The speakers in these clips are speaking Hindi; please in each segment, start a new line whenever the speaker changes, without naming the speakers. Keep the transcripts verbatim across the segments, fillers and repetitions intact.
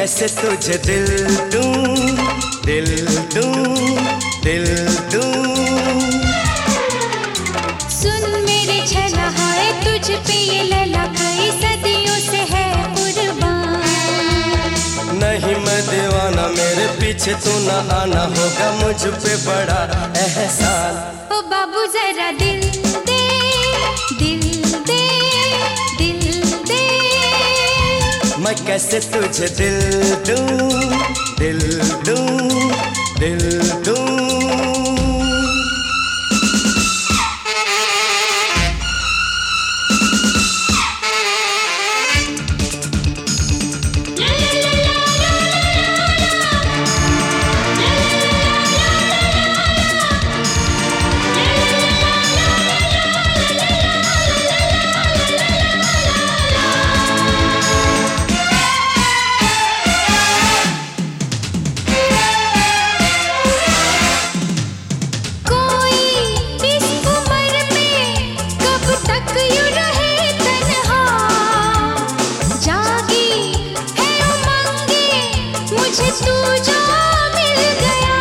कैसे तुझे दिल दूं, दिल दूं, दिल दूं।
सुन मेरे छला हाय तुझ पे ये लैला कई सदियों से है कुर्बान।
नहीं मैं दीवाना, मेरे पीछे तू ना आना, होगा मुझ पे बड़ा एहसान।
ओ बाबू जरा दिल दे, दिल दे, दिल दे।
मैं कैसे तुझे दिल दूं, दिल दूं, दिल दूं।
तू जो मिल गया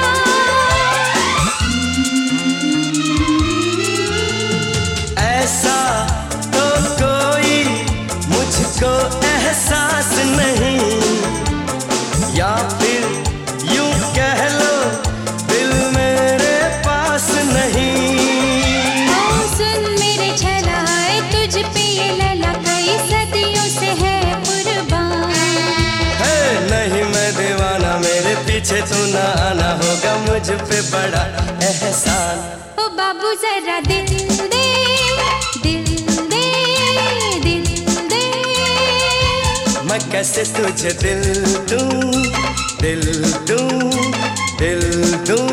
ऐसा तो कोई मुझको एहसास नहीं, या फिर यूं कह लो दिल मेरे पास नहीं।
ओ सुन मेरे छला तुझ पे ये लैला कई सदियों से है कुर्बान।
है नहीं मैं दीवाना, मेरे पीछे तू ना आना, होगा मुझ पे बड़ा एहसान।
ओ बाबू जरा दिल दे, दिल दे, दिल दे।
मैं कैसे तुझे दिल दूं, दिल दूं, दिल दूं।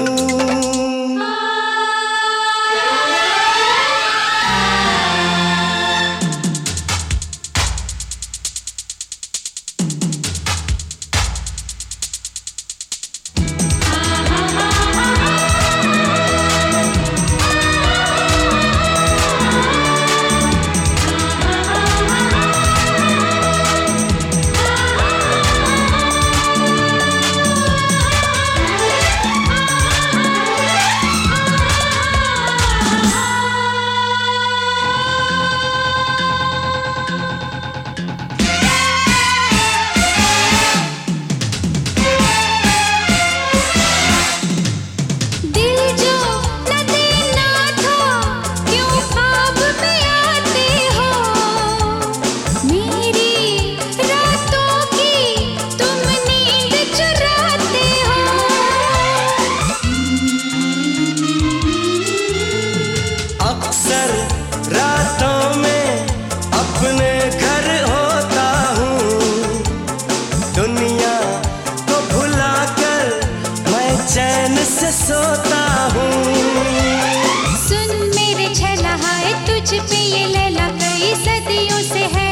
अक्सर रातों में अपने घर होता हूँ, दुनिया को भुलाकर मैं चैन से सोता हूँ।
सुन मेरे छला हाय तुझ पे ये लैला कई सदियों से है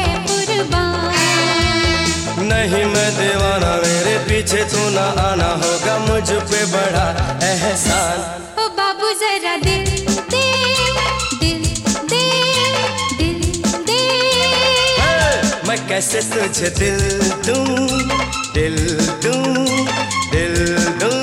कुर्बान।
नहीं मैं दीवाना, मेरे पीछे तू ना आना, होगा मुझ पे बड़ा एहसान।
ओ बाबू जरा दिल दे, दिल दे, दिल दे।
मैं कैसे तुझे दिल दूं, दिल दूं, दिल दूं।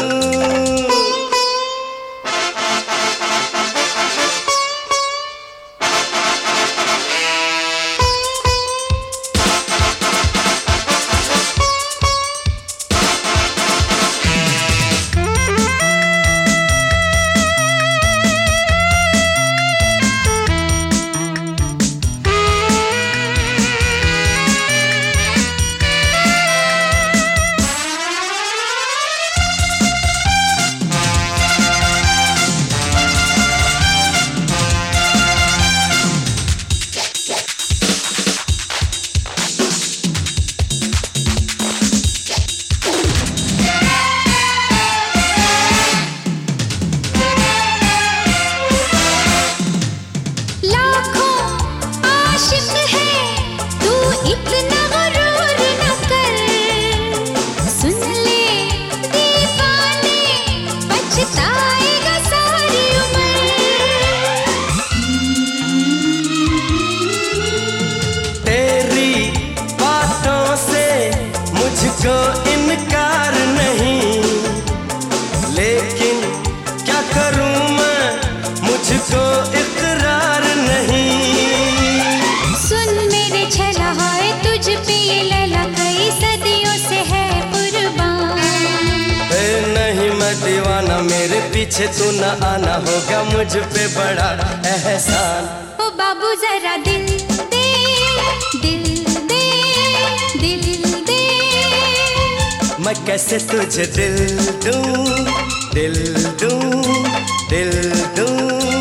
पीछे तू न आना, होगा मुझ पे बड़ा एहसान।
ओ बाबू जरा दिल दे, दिल दे, दिल दे।
मैं कैसे तुझे दिल दूं, दिल दूं, दिल दूं।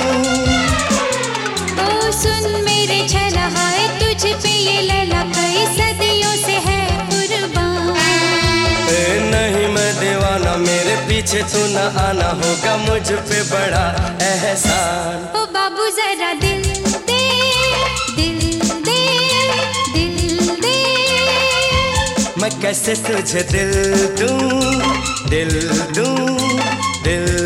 ओ सुन मेरे छला हाय तुझ पे ये लैला कई सदियों से है कुर्बान।
ए नहीं मैं दीवाना, मेरे पीछे तू न आना, होगा मुझ पे बड़ा एहसान।
ओ बाबू जरा दिल दे, दिल दे, दिल दे।
मैं कैसे तुझे दिल दूं, दिल दूं, दिल